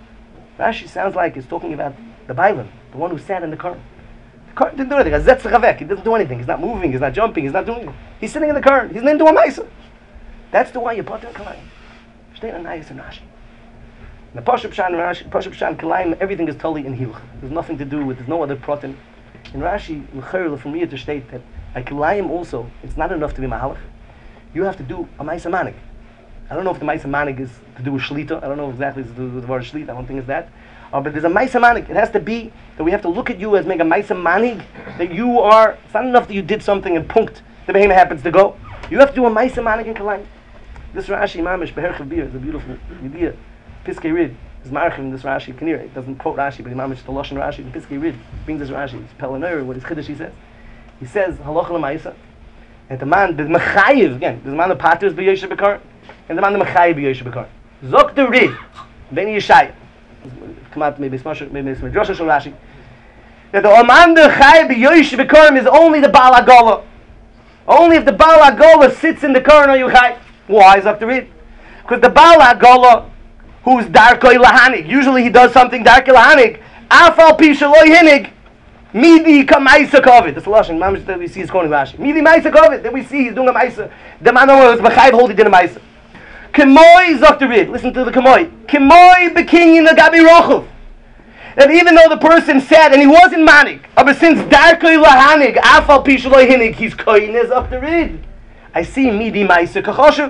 Rashi sounds like it's talking about the Bailam, the one who sat in the current. The current didn't do anything. He doesn't do anything. He's not moving. He's not jumping. He's not doing anything. He's sitting in the current. He's named to a Maisa. That's the way you put in Kalayim. Stay on Nayas and Rashi. The Pashup Shan Kalayim, everything is totally in Hiluch. There's nothing to do with, there's no other protein. In Rashi, from here to state that at Kalayim also, it's not enough to be Mahalach. You have to do a Maisa Manik. I don't know if the Maisa Manik is to do with Shlita. I don't know exactly if it's to do with the word Shlita. I don't think it's that. But there's a Maisa Manik. It has to be that we have to look at you as make a Maisa Manik. That you are, it's not enough that you did something and punked, the behemoth happens to go. You have to do a Maisa Manik in Kalayim. This Rashi, Mamish, Beherchav Bir, is a beautiful idea. Piskei Rid is Marchim in this Rashi. Kanira, it doesn't quote Rashi, but Mamish, the Lashon Rashi, the Piskei Rid brings this Rashi. It's Pelanoir, what his Chiddush he says. He says, Halacha L'Maisa, and the man, the Mechayiv, again, there's a man of Paters B'Yoshe Bekar, and the man of Mechayiv B'Yoshe Bekar. Zok the Rid, Ben Yeshaya. Come out, maybe it's Midrash Shal Rashi. That the man the Chayiv B'Yoshe Bekar is only the Baal HaGola. Only if the Baal HaGola sits in the current are you Chayiv. Why is up to read? Because the Baal HaGola, who's Darkoi Lahanig, usually he does something Darkoi Lahanig, Afal Pishaloi Hinig, Midi Kamaisa Kovid. That's the Lashon, Mamish that we see is calling Rashi. Midi Maisa Kovid, that we see he's doing a Maisa. The man who was Mechayiv hold he did a Maisa. Kemoi sagt the Rid. Listen to the Kemoi. Kemoi bekinyin agabi rochav. That even though the person said, and he wasn't manik, but since darkoi lahanig, afal pishaloi hinig, he's koines up the Rid. I see midi ma'isa kachoshev.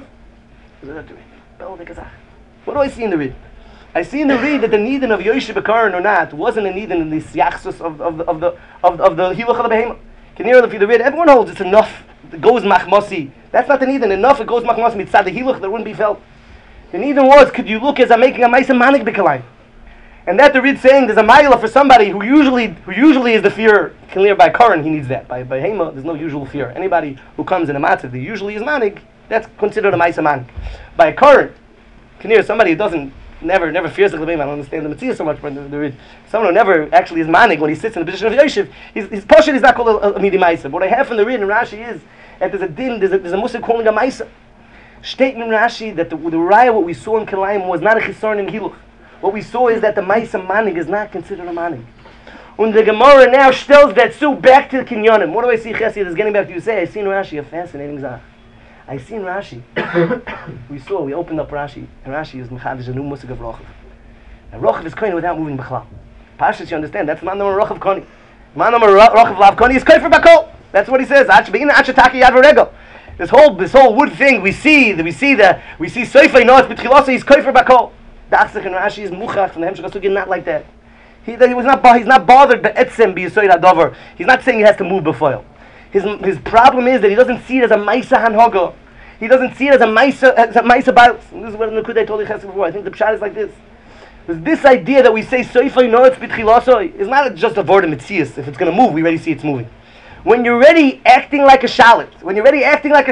What do I see in the Rid? I see in the Rid that the needin of Yoshe Bekaran or not wasn't a needin in the yachsus of the hiluch of the behema. Can you hear the Rid? Everyone holds it's enough. It goes machmosi. That's not the needin. Enough. It goes machmosi. Mitzad the hiluch that wouldn't be felt. The needin was, could you look as I'm making a ma'isa manik bekalayim? And that the Rid saying there's a ma'ila for somebody who usually is the fear. Can hear by Karan he needs that. By behema there's no usual fear. Anybody who comes in a matzah that usually is manik, that's considered a ma'isa manik. By Karan, can hear somebody who doesn't. Never fears the Lebim. I don't understand the Mitzvah so much, but someone who never actually is manig when he sits in the position of Yoshev, his portion is not called a midi ma'isa. But what I have from the Rid and Rashi is that there's a din, there's a Muslim calling a ma'isa. Statement Rashi that the raya what we saw in Kilayim was not a chisaron in Hiluch. What we saw is that the ma'isa manig is not considered a manig. And the Gemara now tells that so back to the Kinyonim. What do I see, Chesed? Is getting back to you say. I see in Rashi a fascinating zach. I see in Rashi, we opened up Rashi, and Rashi is Mechadish, a new Musig of Rochav. And Rochav is Koine without moving B'chlal. Pashas, you understand, that's man number Rochav Koni. Man number Rochav Lav Koni is Koifer Bakol. That's what he says. This whole wood thing, we see Soifei Noach B'tchilasa, he's Koifer Bakol. The Achsach in Rashi is Muchach from the Hemshech HaSugya, not like that. He's not bothered by Etzem B'Yisoid HaDover. He's not saying he has to move b'foil. His problem is that he doesn't see it as a Maisa Hanhoga. He doesn't see it as a Maisa Baus. This is what Nekuda told you before. I think the Pshat is like this. There's this idea that we say Soifai Noach B'tchilasoi is not just a word of Mitzias. If it's going to move, we already see it's moving. When you're already acting like a shalit, and you're acting like a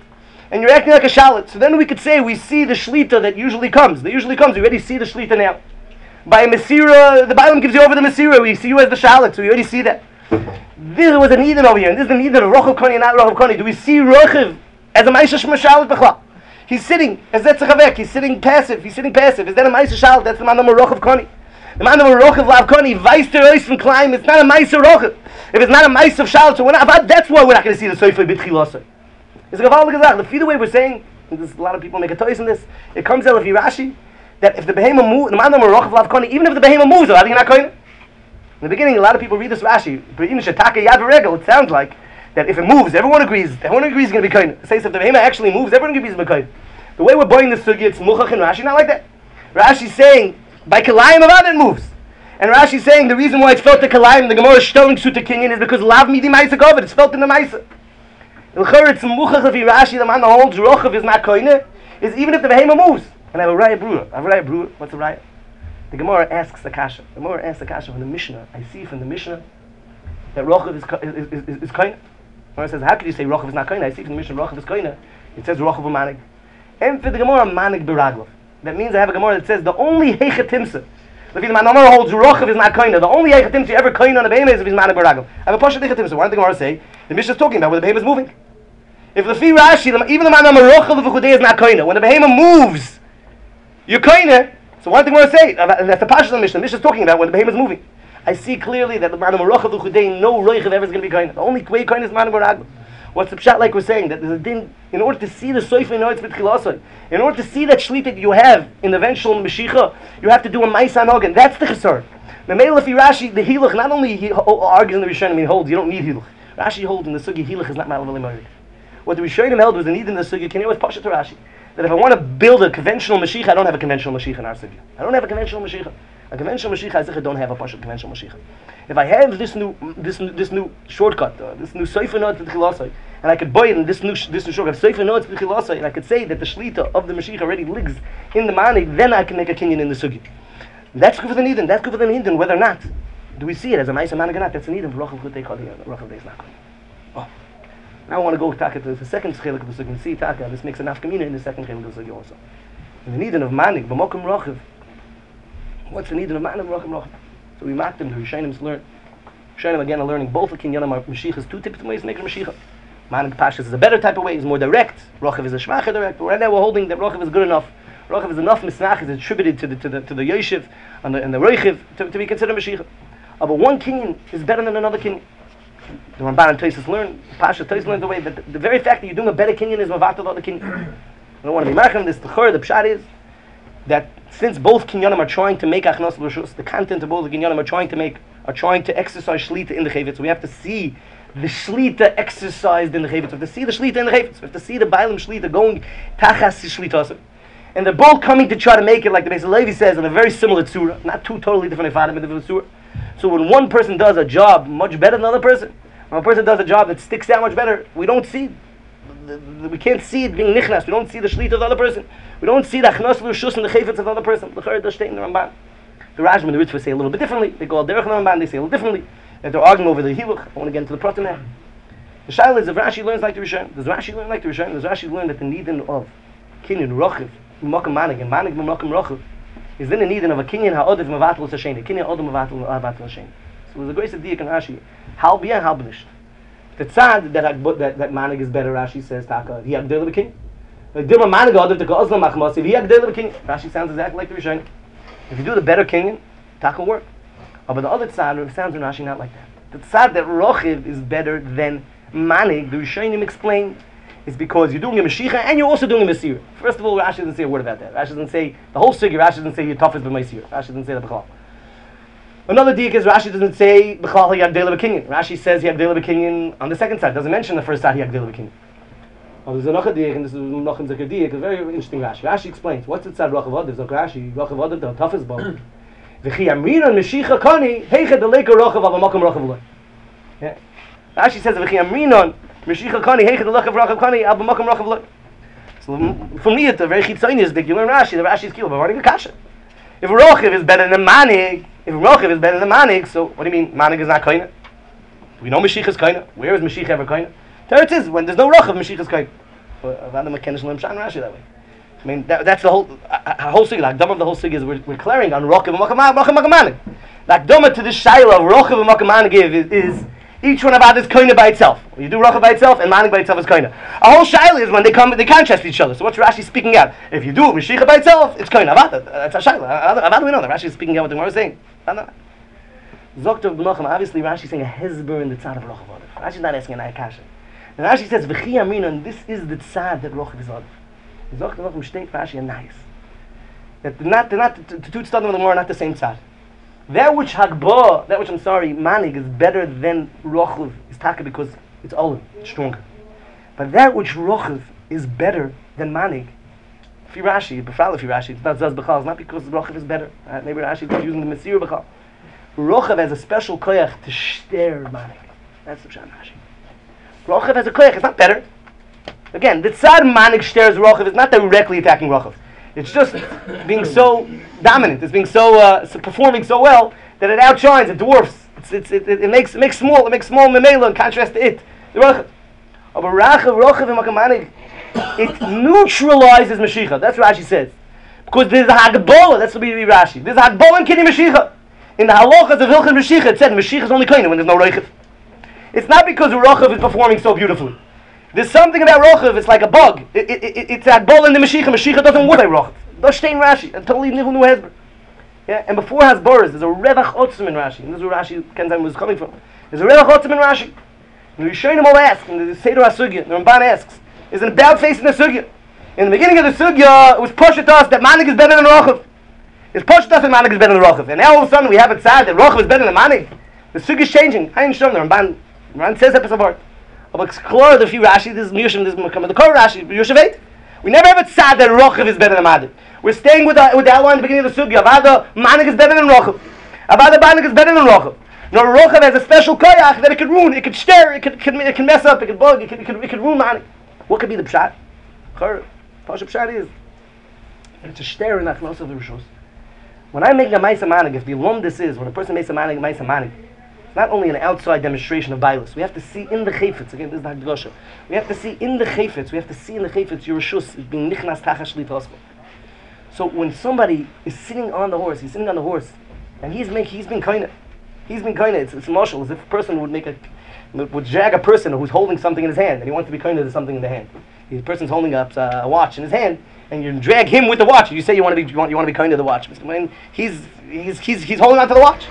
shalit, so then we could say we see the shlita that usually comes. We already see the shlita now. By Mesira, the Bible gives you over the Mesira. We see you as the shalit, so we already see that. This was an Eden over here, and this is an Eden of Rochav Koni, not Rochav Koni. Do we see Rochav as a Maisha Shmashalit B'chla? He's sitting, as Zetzachavek, he's sitting passive. Is that a Maisha Shalit? That's the man of Rochav Koni. The man of Rochav Lav Koni, Weiss der Ois from Klein, it's not a Maisha Rochav. If it's not a Maisha Shalit, so that's why we're not going to see the Soifei B'tchilasoi. It's a Gaval L'Gazach. The way we're saying, and a lot of people make a toys in this, it comes out of Rashi, that if the Behema moves, the man of Rochav Lav Koni, even if the Behema moves, are they not Koine? In the beginning, a lot of people read this Rashi. It sounds like that if it moves, everyone agrees it's going to be kind. It says if the behema actually moves, everyone agrees it's kind. The way we're buying this sugya, it's muchach and Rashi, not like that. Rashi's saying by kalayim avad it moves, and Rashi's saying the reason why it's felt the kalayim, the Gemara is shtelling suta kinyan is because lav midi ma'isa kovet. It's felt in the ma'isa. L'chor it's muchach of Rashi. The man that holds rochav is not koine. Is even if the behema moves. And I have a raya brewer. What's a raya? The Gemara asks the kasha. The Gemara asks the kasha from the Mishnah. I see from the Mishnah that Rochav is koine. The Gemara says, how could you say Rochav is not koine? I see from the Mishnah Rochav is koine. It says Rochav manig. And for the Gemara, manig b'raglav. That means I have a Gemara that says the only heichatimsa. If the Gemara holds Rochav is not koine, the only heichatimsa ever koine on a behem is if he's manig b'raglav. I have a pasha heichatimsa. Why did the Gemara say? The Mishnah is talking about where the behem is moving. If the fi Rashi, even the man Rochav v'chudei is not koine. When the behem moves, you're koine. So why did the Gemara say? That's the Pasha of the Mishnah. The Mishnah is talking about when the behem is moving. I see clearly that the man of Rochav L'Chudei, no Rochav ever is going to be koine. The only way koine is man of Raglav. What's the pshat like we're saying? That there's a din, in order to see the Soifei Noach B'tchilasoi, in order to see that shlit that you have in the eventual Mashiach, you have to do a Ma'isa Nogan. That's the Chesar. The Me'el Lefi Rashi, the Hiluch, not only he argues in the Rishonim, he holds, you don't need Hiluch. Rashi holds in the Sugi, Hiluch is not Ma'al V'li Morid. What the Rishonim held was the need in the Sugi, can you hear what's Pasha to Rashi? That if I want to build a conventional Mashiach, I don't have a conventional Mashiach in our Sugi. I don't have a conventional Mashiach. A conventional Mashiach, I don't have a Pasha conventional Mashiach. If I have this new shortcut, this new Soifei Noach B'tchilasoi, and I could buy it in this new shortcut, Soifei Noach B'tchilasoi, and I could say that the Shlita of the Mashiach already lives in the Manig, then I can make a kinyan in the Sugi. That's good for the Nidin, that's good for the Nidin, whether or not do we see it as a Ma'isa Manig or not. That's a Nidin for Rochav Chutei Chadi, Rochav Deis Nakon. Oh. Now I want to go Taka to the second chelik of the Sugi and see Taka. This makes a nafkamina in the second chelik of the Sugi also. In the Nidin of Manig, B'mokum Rochav. What's the Nidin of Manig, Rochav? So we marked them, the Rishonim learn. Rishonim again are learning both the kinyanim are Mashiachas, two types of ways to make a Mashiach. Manig Pashas is a better type of way, is more direct. Rochav is a shvacher direct. But right now we're holding that Rochav is good enough. Rochav is enough misnach is attributed to the Yoshev and the Roichiv to be considered Mashiach. But one kinyan is better than another kinyan. The Ramban and Tosfos learn, Pasha Tosfos learned the way that the very fact that you're doing a better kinyan is mavatal other kinyan. don't want to be marking this. The pshat is that since both kinyanim are trying to make achnos l'rishus, the content of both the kinyanim are trying to exercise shlita in the chayvitz. We have to see the shlita exercised in the chayvitz. We have to see the shlita in the chayvitz. We have to see the bailim shlita going tachas shlita. And they're both coming to try to make it, like the Beis Levi says, in a very similar tzura, not two totally different efadim, but different tzura. So when one person does a job much better than another person, when a person does a job that sticks out much better, we can't see it being nichnas. We don't see the shlita of the other person. We don't see the achnos l'rishus and the chayvitz of the other person. The Ramban. The Rashba and the Ritva say a little bit differently. They go al derech the Ramban. They say a little differently. And they're arguing over the hiluch. I want to get into the pratim now. The shaila is if Rashi learns like the Rishon. Does Rashi learn like the Rishon? Does Rashi learn that the needin of kinyan rochiv, makam manig, and manig makam rochiv is then the needin of a kinyan ha'odev mevatel l'sasheni. Kinyan odem mevatel l'sasheni. So there's a great idea in Rashi. Halb yeah, halb nicht. The tzad that manig is better, Rashi says, taka, he agdel b'kinyan. Dilma manig odev to kozlam machmasiv, he agdel b'kinyan. Rashi sounds exactly like the Rishon. If you do the better kinyan, taka will work. But the other tzad, it sounds in Rashi not like that. The tzad that rochiv is better than manig, the Rishonim explain, is because you're doing a Mashiach and you're also doing a Mesir. First of all, Rashi doesn't say a word about that. Rashi doesn't say, the whole sugya, Rashi doesn't say you're toughest by Mesir. Rashi doesn't say that b'chal. Another dik is Rashi doesn't say b'chal yagdela b'kinyan. Rashi says yagdela b'kinyan on the second side. Doesn't mention the first side yagdela b'kinyan. Oh, there's another dik, and this is Menachem Zecher dik, a very interesting Rashi. Rashi explains, what's the tzad rochav odev? Zok Rashi, rochav odev, the toughest bone. V'chi amrinon meshicha kani, heicha deleka rochav av amakom rochav loy. Yeah. Rashi says, v'chi amrinon meshicha kani, heicha deleka rochav kani, av amakom rochav loy. So from me, it's a very chitzonius dik. You learn Rashi, the Rashi is killed by running a kasha. If rochav is better than manig, so what do you mean manig is not kaina? We know Mashiach is kaina. Where is Mashiach ever kaina? Teretz is when there's no rochav, Mashiach is kaina. Rashi that way. I mean that's the whole sugya. Like dama of the whole sugya is we're clearing on rochav and manig. Like dama to the shaila of rochav and manig is each one of that is kaina by itself. When you do rochav by itself and manig by itself is kaina. A whole shaila is when they contrast each other. So what's Rashi speaking out? If you do Mashiach by itself, it's kaina. That's a shaila. How do we know that Rashi is speaking out what the Gemara is saying? Zokter Menachem, obviously Rashi is saying a hezber in the tzad of rochav odev. Rashi is not asking an ayakasha. And Rashi says, v'chi amrinon, this is the tzad that rochav is odev. Zokter Menachem state Rashi and nice. That the two tzadim of the Gemara are not the same tzad. That which manig is better than rochav is taka because it's old, stronger. But that which rochav is better than manig, if Rashi, it's not zaz b'chal, it's not because rochav is better. Maybe Rashi is using the mesir b'chal. Rochav has a special koyach to shter manik. That's the pshat Rashi. Rochav has a koyach. It's not better. Again, the tzad manik shters Rochav is not directly attacking Rochav. It's just being so dominant. It's being so performing so well that it outshines. It dwarfs. It makes small. It makes small memela in contrast to it. The Rochav. But Rochav and Makamanik, it neutralizes Mashiach. That's what Rashi says. Because there's a Hagbola. That's what we read Rashi. There's a Hagbola in Kinyan Mashiach. In the halachas of Hilchot Mashiach, it said Mashiach is only kaina when there's no rochav. It's not because rochav is performing so beautifully. There's something about rochav. It's like a bug. It's that ball in the Mashiach. Mashiach doesn't work like rochav. Dostein Rashi until he knew hezber. Yeah, and before hasboras, there's a revach otzim in Rashi. And this is where Rashi Kenzan was coming from. There's a revach otzim in Rashi. And the Rishonim all ask, and the Seder HaSugya, the Ramban asks, is an about face in the sugya. In the beginning of the sugya, it was pushed to us that manik is better than rochav. It's pushed us and manik is better than rochav. And now all of a sudden we have it sad that rochav is better than manik. The sugya is changing. I ain't sure the Ramban says that part. I'll explore the few Rashi. This is Miyushim. This is the core Rashi. Yoshevet. We never have it sad that rochav is better than manik. We're staying with the outline at the beginning of the sugya. Avada manik is better than rochav. Avada manik is better than rochav. No, rochav has a special koyach that it could ruin. It could stir. It can mess up. It could bug. It could ruin manik. What could be the pshat? Pasha pshat is it's a stir in achnos of the rishos. When I make a Maisa Manig, if the alum this is, when a person makes a Manig, it's not only an outside demonstration of Bailus. We have to see in the Chayfetz, again, this is the Hagdosha. We have to see in the Chayfetz, your Rishus is being Nichnas Tachash Litasco. So when somebody is sitting on the horse, and he's been kinda. It's martial, as if a person would drag a person who's holding something in his hand, and he wants to be kinda to something in the hand. The person's holding up a watch in his hand, and you drag him with the watch. You say you want to be kind of the watch. When he's holding on to the watch.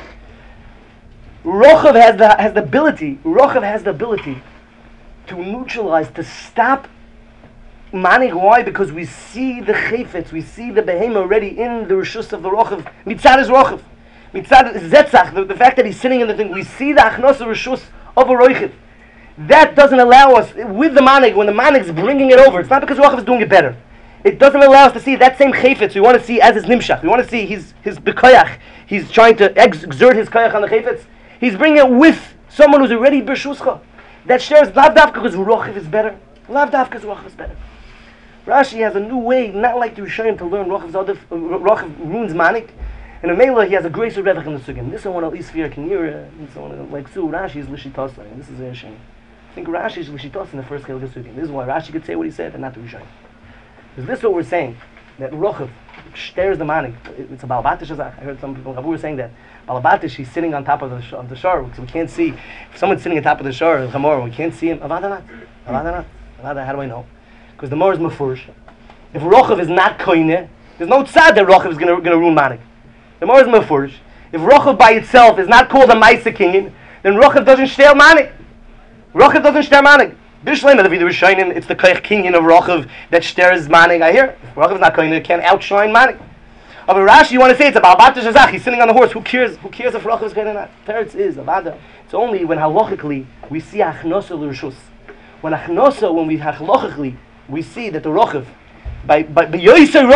Rochav has the ability to neutralize, to stop manig. Why? Because we see the chayfetz, we see the behemoth already in the rishus of the rochav. Mitzad is rochav. Mitzad is zetzach. The fact that he's sitting in the thing, we see the achnos rishus of a roichiv. That doesn't allow us, with the manig, when the manig's bringing it over, it's not because rochav is doing it better. It doesn't allow us to see that same chayfetz. We want to see as his nimshach. We want to see his bekoyach. He's trying to exert his koyach on the chayfetz. He's bringing it with someone who's already b'shuscha. That shares lav dafka because rochav is better. Lav dafka because rochav is better. Rashi has a new way, not like the Rishonim, to learn rochav ruins manik. And in Mela, he has a grace of revach in the sugim. This one at least fear Kinira. This one like Su. Rashi is lishitasa, and this is very shame. I think Rashi is lishitasa in the first Chelik Sugim. This is why Rashi could say what he said and not the Rishonim. Because this is what we're saying, that rochav stares the manik. It's a balabatish azach. I heard some people, Rabu were saying that. Balabatish, he's sitting on top of the shore, so we can't see. If someone's sitting on top of the shore, Chamor, we can't see him. Avada not. How do I know? Because the more is mafurish. If rochav is not koine, there's no tzad that rochav is going to ruin manik. The more is mafurish. If rochav by itself is not called a ma'isa kinyan, then rochav doesn't shtel manik. Rochav doesn't shtel manik. Bishleim of the Rishonim, it's the koich kinyan of rochav that shtares manik. I hear. If rochav is not koine, it can't outshine manik. But Rashi, you want to say it's about Batish Azach, he's sitting on the horse. Who cares? Who cares if rochav is koine or not? Teretz is avada. It's only when halachically we see achnosa l'rishus. When we halachically we see that the rochav, by yoysei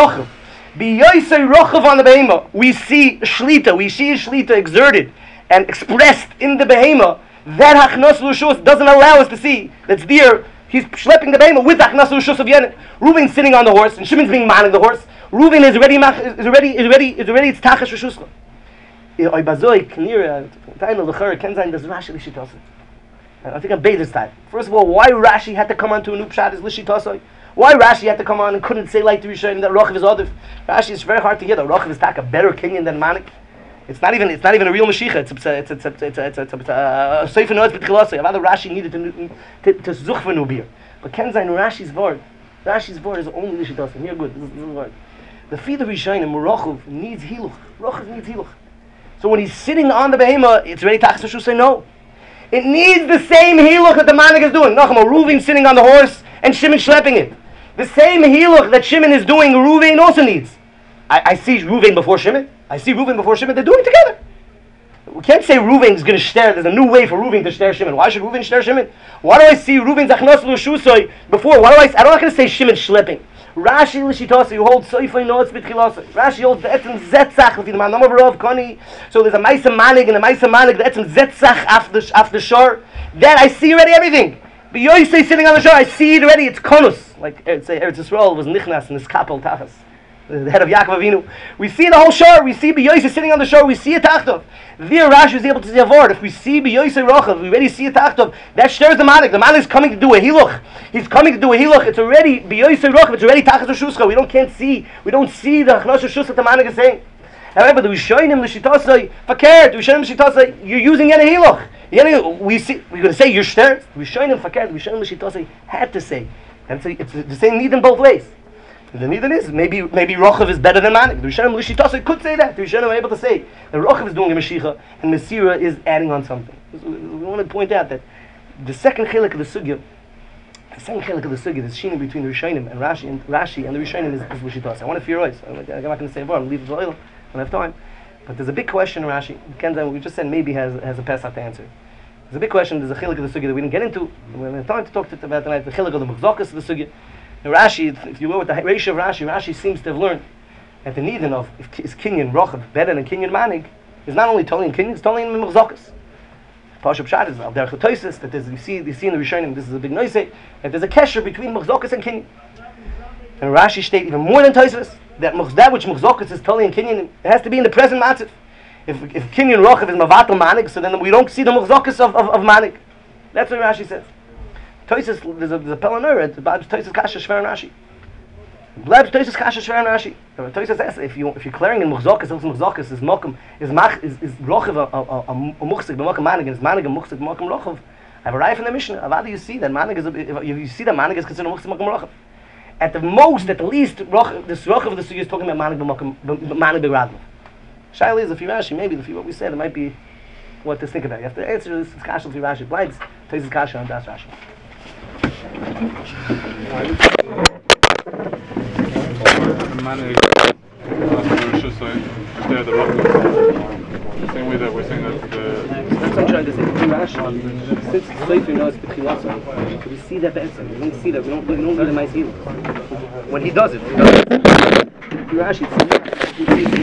rochav on the behema, we see shlita exerted and expressed in the behema. That hachnos l'rishus doesn't allow us to see that's there. He's schlepping the behema with the hachnos l'rishus of Yenin. Reuben's sitting on the horse and Shimon's being manning the horse. Reuben is ready. It's tachas rishusla. Oy bazoi knira taino l'char kenzain does Rashi lishitasa. I think I'm this time. First of all, why Rashi had to come on to a new pshat is lishitasa. Why Rashi had to come on and couldn't say like the Rishonim that rochav is odif. Rashi is very hard to hear. The rochav is taka better kinyan than manik. It's not even a real mashiach. It's a sefer notes b'tchilasei. Rather Rashi needed to zuch for nubir. But kenzain Rashi's word. Rashi's word is only lishitasa. Here good. This is the word. The feed of Rishonim, rochav needs hiluch. Rochav needs hiluch. So when he's sitting on the behema, it's ready tachas rishus. Say no. It needs the same hiluch that the manik is doing. Nachma, Reuven sitting on the horse and Shimon schlepping it. The same hiluch that Shimon is doing, Reuven also needs. I see Reuven before Shimon. They're doing it together. We can't say Reuven's going to share. There's a new way for Reuven to share Shimon. Why should Reuven share Shimon? Why do I see Reuven's achnos l'shusoi before? I'm not going to say Shimon schlepping. Rashi l'shitasa, you hold soifay notes b'tchilasei. Rashi holds the etzem zetzach with the manam of koni. So there's a ma'isa manig and a ma'isa manig. The etzem zetzach after shore. Then I see already everything. But you say sitting on the shore, I see it already. It's konus. Like say Eretz Yisrael was nichnas in this kapel tachas, the head of Yaakov Avinu. We see the whole shore. We see B'Yosef sitting on the shore. We see a tachtov. There Rashi is able to say a word. If we see B'Yosef rochav, we already see a tachtov. That stirs the manik. The manik is coming to do a hiluch. He's coming to do a hiluch. It's already B'Yosef rochav. It's already tachas rishuscha. We don't see the achnos rishus that the manik is saying. However, the Rishonim l'shitasei fakir. The Rishonim l'shitasei, you're using any hiluch. We're going to say you're shter. The Rishonim fakir. The Rishonim l'shitasei had to say. And it's the same need in both ways. The need is maybe rochav is better than manik. The Rishonim l'shitasei could say that. The Rishonim are able to say that rochav is doing a meshicha and mesira is adding on something. We want to point out that the second chelik of the sugya, this shina between the Rishonim and Rashi and the Rishonim is l'shitasei. I want to fear eyes. I'm not going to say a word. I'll leave it for I don't have time. But there's a big question in Rashi. Kenzan, we just said maybe has a pesach to answer. There's a big question. There's a chilik of the sugya that we didn't get into. We don't have time to talk about tonight. The chilik of the mechzokas of the sugya. Now Rashi, if you go with the ratio of Rashi seems to have learned that the need of is kinyan rochav better than kinyan manig is not only totally in kinyan, it's totally in mechzokas. Pashup Pshat is al derech toises that you see in the Rishonim. This is a big noise that there's a kesher between mechzokas and kinyan. And Rashi state even more than toises that which mechzokas is totally in kinyan, it has to be in the present matzif. If kinyan rochav is mavatal manig, so then we don't see the mechzokas of manig. That's what Rashi says. Toises, there's a pelanur about Toises kasha shver Rashi. Blab Toises kasha shver Rashi. Toises says if you're clearing in mechzokas, also mechzokas is mokum is rochav a muchzik b'mokum manig and is manig a muchzik b'mokum rochav. I've arrived in the Mishnah. How do you see that manig is you see that manig is considered muchzik b'mokum rochav? At the least, this rochav of the sugya is talking about manig b'radma. Shaila is if you Rashi, maybe if you what we said, it might be what to think about. You have to answer this kasha if you Rashi. Blinds, Toises kasha on das Rashi. manage Rosh Hashanah, they are the Rachel. The same way that we're saying that the That's what I'm trying to say. In Rashi, since Sefer knows B'chilasam, we see that be'etzem. We don't see that. We don't need a nice healing. When he does it, In Rashi, we see